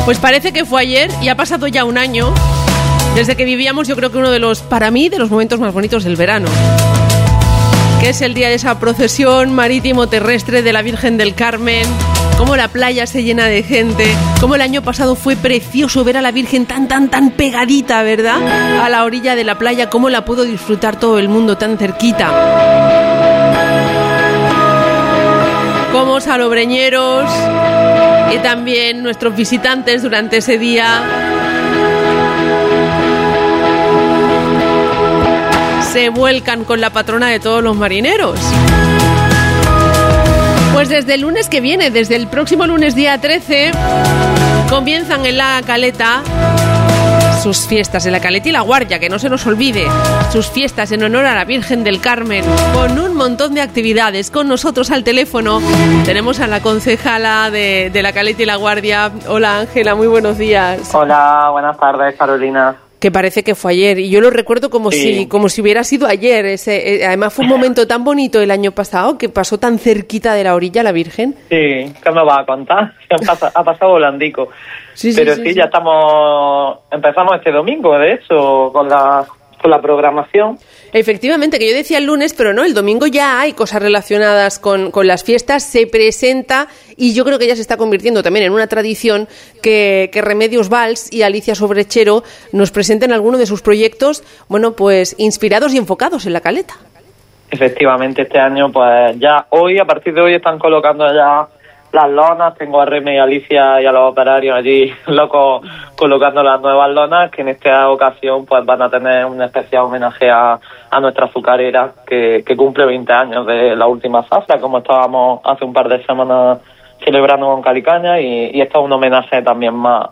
Pues parece que fue ayer y ha pasado ya un año desde que vivíamos, yo creo que uno de los, para mí, de los momentos más bonitos del verano, que es el día de esa procesión marítimo-terrestre de la Virgen del Carmen, cómo la playa se llena de gente, cómo el año pasado fue precioso ver a la Virgen tan pegadita, ¿verdad?, a la orilla de la playa, cómo la pudo disfrutar todo el mundo tan cerquita. Como salobreñeros y también nuestros visitantes durante ese día se vuelcan con la patrona de todos los marineros. Pues desde el lunes que viene, desde el próximo lunes día 13, comienzan en La Caleta sus fiestas, en La Caleta y La Guardia, que no se nos olvide, sus fiestas en honor a la Virgen del Carmen, con un montón de actividades. Con nosotros al teléfono tenemos a la concejala de La Caleta y La Guardia. Hola Ángela, muy buenos días. Hola, buenas tardes, Carolina. Que parece que fue ayer, y yo lo recuerdo como si hubiera sido ayer. Además fue un momento tan bonito el año pasado, que pasó tan cerquita de la orilla la Virgen. Sí, ¿qué me vas a contar? Ha pasado volandico. Sí, ya empezamos este domingo, de hecho, con la programación. Efectivamente, que yo decía el lunes, pero no, el domingo ya hay cosas relacionadas con las fiestas, se presenta, y yo creo que ya se está convirtiendo también en una tradición que Remedios Valls y Alicia Sobrechero nos presenten algunos de sus proyectos, bueno, pues inspirados y enfocados en La Caleta. Efectivamente, este año, pues ya a partir de hoy están colocando ya las lonas. Tengo a Reme y a Alicia y a los operarios allí locos colocando las nuevas lonas, que en esta ocasión pues van a tener un especial homenaje a nuestra azucarera, que cumple 20 años de la última zafra, como estábamos hace un par de semanas celebrando con Calicaña, y esto es un homenaje también más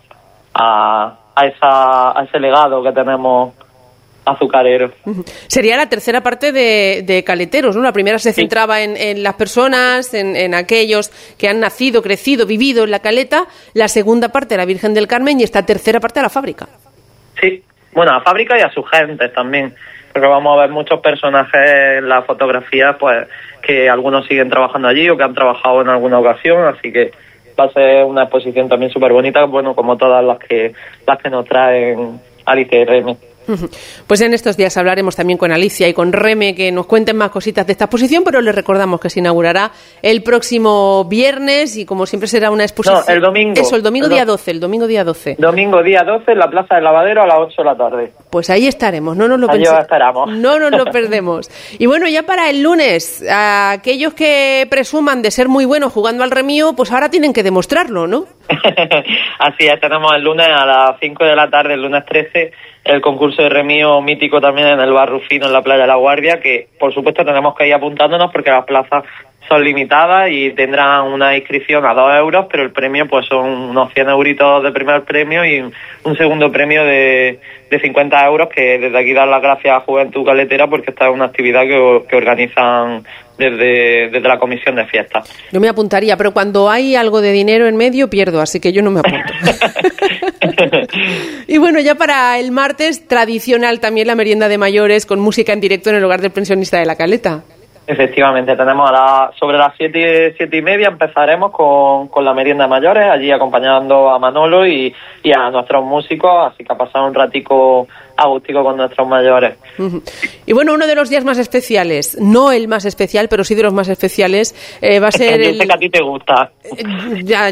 a ese legado que tenemos azucarero. Sería la tercera parte de Caleteros, ¿no? La primera se centraba en las personas, en aquellos que han nacido, crecido, vivido en La Caleta. La segunda parte, la Virgen del Carmen, y esta tercera parte, a la fábrica. Sí, bueno, a la fábrica y a sus gentes también, porque vamos a ver muchos personajes en la fotografía, pues que algunos siguen trabajando allí o que han trabajado en alguna ocasión, así que va a ser una exposición también súper bonita, bueno, como todas las que nos traen Alicia y Reme. Pues en estos días hablaremos también con Alicia y con Reme, que nos cuenten más cositas de esta exposición, pero les recordamos que se inaugurará el próximo viernes, y como siempre será una exposición... No, el domingo. Eso, el domingo día 12. Domingo día 12 en la Plaza del Lavadero a las 8 de la tarde. Pues ahí estaremos, no nos lo esperamos. No nos lo perdemos. Y bueno, ya para el lunes, aquellos que presuman de ser muy buenos jugando al remío, pues ahora tienen que demostrarlo, ¿no? Así es, tenemos el lunes a las 5 de la tarde, el lunes 13, el concurso de remío mítico también en el Bar Rufino, en la playa de La Guardia, que por supuesto tenemos que ir apuntándonos porque las plazas son limitadas y tendrán una inscripción a 2 euros, pero el premio pues son unos 100 euritos de primer premio y un segundo premio de 50 euros, que desde aquí dar las gracias a Juventud Caletera, porque esta es una actividad que organizan desde la comisión de fiestas. Yo me apuntaría, pero cuando hay algo de dinero en medio pierdo, así que yo no me apunto. Y bueno, ya para el martes, tradicional también la merienda de mayores con música en directo en el hogar del pensionista de La Caleta. Efectivamente, tenemos sobre las 7:30 empezaremos con la merienda de mayores, allí acompañando a Manolo y a nuestros músicos, así que a pasar un ratico agústico con nuestros mayores. Y bueno, uno de los días más especiales, no el más especial, pero sí de los más especiales, va a ser Yo sé que a ti te gusta. Ya.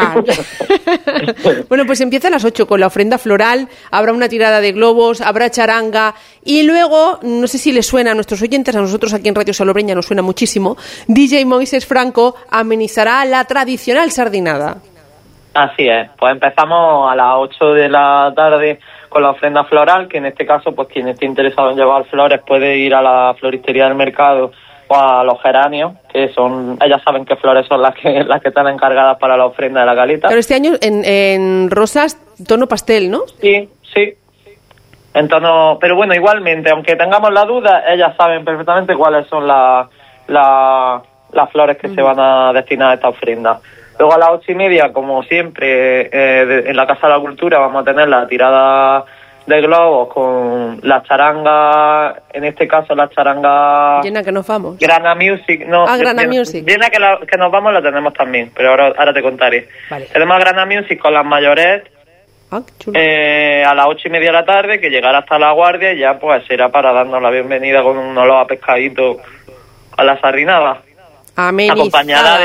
Bueno, pues empieza a las 8 con la ofrenda floral, habrá una tirada de globos, habrá charanga, y luego, no sé si les suena a nuestros oyentes, a nosotros aquí en Radio Salobreña nos suena muchísimo, DJ Moisés Franco amenizará la tradicional sardinada. Así es, pues empezamos a las 8 de la tarde con la ofrenda floral, que en este caso, pues quien esté interesado en llevar flores puede ir a la floristería del mercado o a los geranios, que son, ellas saben qué flores son las que están encargadas para la ofrenda de La Caleta. Pero este año en rosas, tono pastel, ¿no? Sí. En tono, pero bueno, igualmente, aunque tengamos la duda, ellas saben perfectamente cuáles son las flores que se van a destinar a esta ofrenda. Luego a las 8:30, como siempre, en la Casa de la Cultura vamos a tener la tirada de globos con la charanga, en este caso la charanga... Llena que nos vamos. Grana Music, no. Grana Music. Llena que nos vamos la tenemos también, pero ahora te contaré. Vale. Tenemos Grana Music con las mayores Qué chulo. a las 8:30 de la tarde, que llegará hasta La Guardia y ya pues será para darnos la bienvenida con un olor a pescadito a la sardinada. Amenizada. Acompañada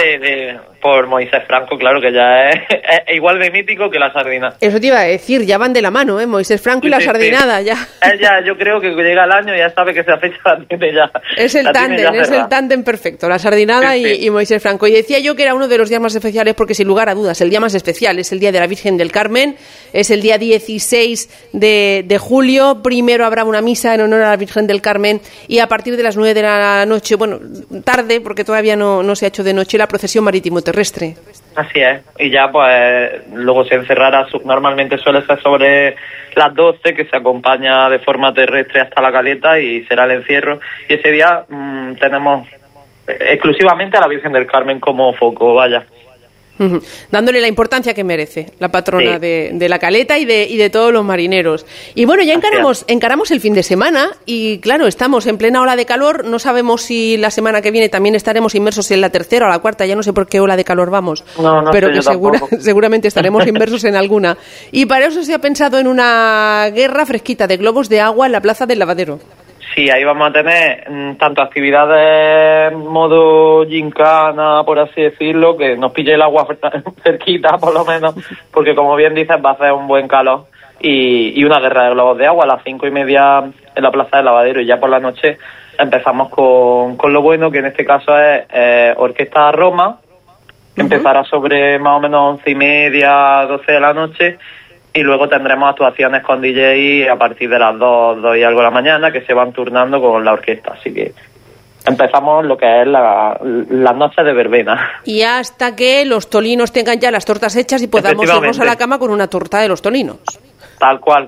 por Moisés Franco, claro, que ya es igual de mítico que la sardina. Eso te iba a decir, ya van de la mano, Moisés Franco y la sardinada, ya. Ella, yo creo que llega el año y ya sabe que esa fecha la tiene ya. Es el tándem perfecto, la sardinada y Moisés Franco. Y decía yo que era uno de los días más especiales porque, sin lugar a dudas, el día más especial es el día de la Virgen del Carmen, es el día 16 de julio. Primero habrá una misa en honor a la Virgen del Carmen y a partir de las 9 de la noche, bueno, tarde, porque todavía no se ha hecho de noche, la procesión marítimo-terrestre. Así es, y ya pues luego se encerrará, normalmente suele ser sobre las 12, que se acompaña de forma terrestre hasta la caleta y será el encierro, y ese día tenemos exclusivamente a la Virgen del Carmen como foco, vaya. Dándole la importancia que merece, la patrona de la caleta y de todos los marineros. Y bueno, ya encaramos el fin de semana y claro, estamos en plena ola de calor, no sabemos si la semana que viene también estaremos inmersos en la tercera o la cuarta, ya no sé por qué ola de calor vamos, pero que seguramente estaremos inmersos en alguna. Y para eso se ha pensado en una guerra fresquita de globos de agua en la Plaza del Lavadero. Sí, ahí vamos a tener tanto actividades modo gincana, por así decirlo, que nos pille el agua cerquita, por lo menos, porque como bien dices, va a hacer un buen calor, y una guerra de globos de agua a las 5:30 en la Plaza del Lavadero, y ya por la noche empezamos con lo bueno, que en este caso es Orquesta Roma, que empezará sobre más o menos 11:30, 12 de la noche, y luego tendremos actuaciones con DJ a partir de las 2 y algo de la mañana, que se van turnando con la orquesta. Así que empezamos lo que es las noches de verbena. Y hasta que los tolinos tengan ya las tortas hechas y podamos irnos a la cama con una torta de los tolinos. Tal cual.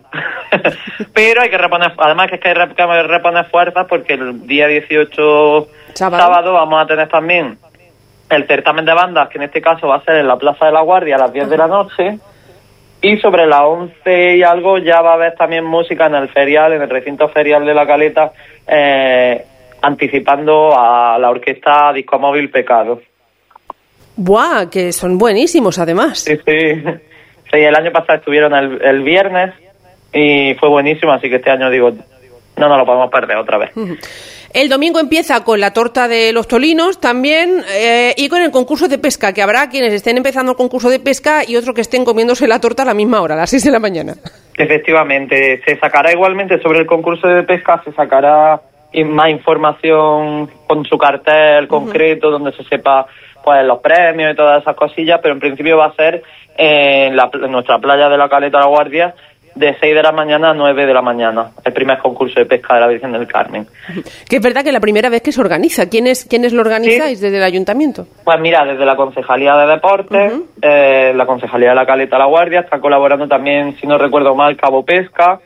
Pero hay que reponer, además que hay que reponer fuerzas, porque el día 18 sábado vamos a tener también el certamen de bandas, que en este caso va a ser en la Plaza de la Guardia a las 10 de la noche. Y sobre las 11 y algo ya va a haber también música en el ferial, en el recinto ferial de la Caleta, anticipando a la orquesta Disco Móvil Pecado. ¡Buah! Que son buenísimos, además. Sí, el año pasado estuvieron el viernes y fue buenísimo, así que este año digo, no nos lo podemos perder otra vez. El domingo empieza con la torta de los tolinos también y con el concurso de pesca, que habrá quienes estén empezando el concurso de pesca y otros que estén comiéndose la torta a la misma hora, a las 6 de la mañana. Efectivamente, se sacará igualmente sobre el concurso de pesca, se sacará más información con su cartel concreto, donde se sepa pues los premios y todas esas cosillas, pero en principio va a ser en nuestra playa de la Caleta La Guardia, de 6 de la mañana a 9 de la mañana, el primer concurso de pesca de la Virgen del Carmen. Que es verdad que es la primera vez que se organiza. ¿Quiénes lo organizáis desde el ayuntamiento? Pues mira, desde la Concejalía de Deportes, la Concejalía de la Caleta La Guardia, está colaborando también, si no recuerdo mal, Cabo Pesca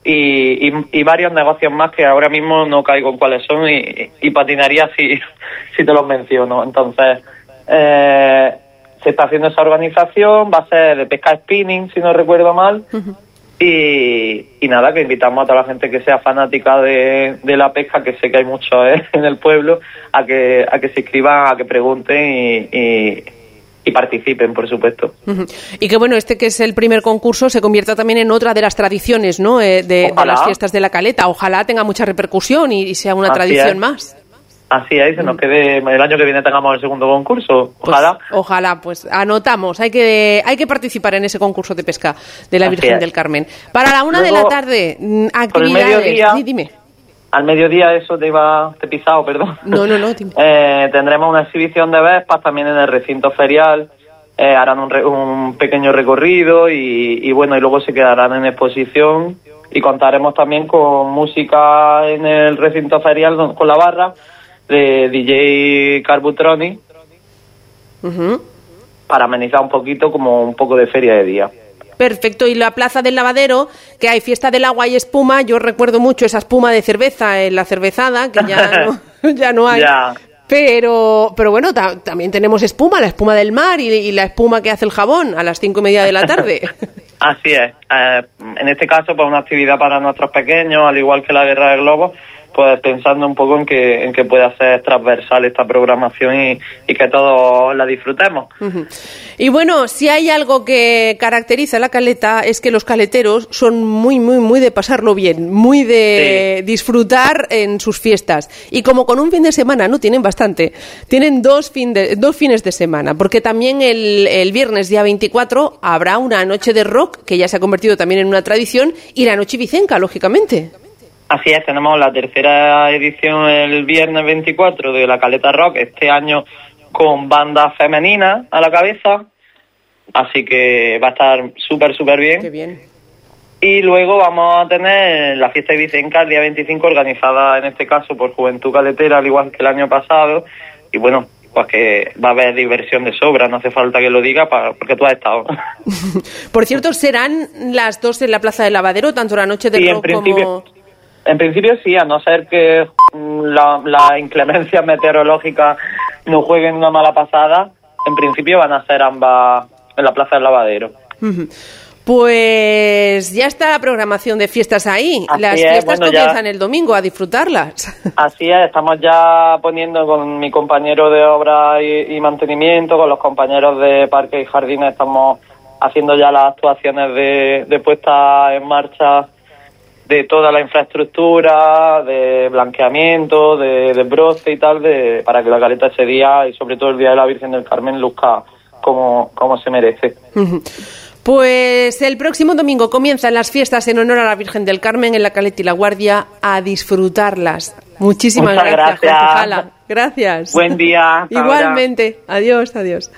y varios negocios más que ahora mismo no caigo en cuáles son y patinaría si te los menciono. Entonces, se está haciendo esa organización, va a ser de pesca spinning, si no recuerdo mal. Y nada, que invitamos a toda la gente que sea fanática de la pesca, que sé que hay mucho en el pueblo, a que se inscriban, a que pregunten y participen, por supuesto. Y que bueno, que es el primer concurso se convierta también en otra de las tradiciones, ¿no? De las fiestas de la Caleta. Ojalá tenga mucha repercusión y sea una tradición más. Así es, se nos quede, el año que viene tengamos el segundo concurso, ojalá. Pues, ojalá, pues anotamos, hay que participar en ese concurso de pesca de la Virgen del Carmen. Para la 1 de la tarde, actividades, sí, dime. Al mediodía, eso te he pisado, perdón. No, dime. Tendremos una exhibición de Vespas también en el recinto ferial, harán un pequeño recorrido y bueno, y luego se quedarán en exposición y contaremos también con música en el recinto ferial con la barra de DJ Carbutroni, para amenizar un poquito, como un poco de feria de día. Perfecto, y la Plaza del Lavadero, que hay fiesta del agua y espuma. Yo recuerdo mucho esa espuma de cerveza en la cervezada, que ya no hay. Pero bueno, también tenemos espuma, la espuma del mar y la espuma que hace el jabón a las 5:30 de la tarde. Así es. En este caso, pues una actividad para nuestros pequeños, al igual que la Guerra de Globos, pues pensando un poco en que pueda ser transversal esta programación y que todos la disfrutemos. Uh-huh. Y bueno, si hay algo que caracteriza a la Caleta es que los caleteros son muy, muy, muy de pasarlo bien, muy de disfrutar en sus fiestas. Y como con un fin de semana no tienen bastante, tienen dos fines de semana, porque también el viernes día 24 habrá una noche de rock, que ya se ha convertido también en una tradición, y la noche vicenca, lógicamente. Así es, tenemos la tercera edición el viernes 24 de la Caleta Rock, este año con bandas femeninas a la cabeza, así que va a estar súper bien. Qué bien. Y luego vamos a tener la fiesta de Vicenca el día 25, organizada en este caso por Juventud Caletera, al igual que el año pasado, y bueno, pues que va a haber diversión de sobra, no hace falta que lo diga porque tú has estado. Por cierto, ¿serán las dos en la Plaza del Lavadero, tanto la noche del rock como...? En principio sí, a no ser que la inclemencia meteorológica nos jueguen una mala pasada, en principio van a ser ambas en la Plaza del Lavadero. Pues ya está la programación de fiestas ahí. Así las es, fiestas comienzan el domingo, a disfrutarlas. Así es, estamos ya poniendo con mi compañero de obra y mantenimiento, con los compañeros de parques y jardines, estamos haciendo ya las actuaciones de puesta en marcha de toda la infraestructura, de blanqueamiento, de broce y tal, para que la Caleta ese día, y sobre todo el Día de la Virgen del Carmen, luzca como se merece. Pues el próximo domingo comienzan las fiestas en honor a la Virgen del Carmen en la Caleta y la Guardia, a disfrutarlas. Muchísimas gracias, Jorge Jala. Gracias. Buen día. Igualmente. Ahora. Adiós.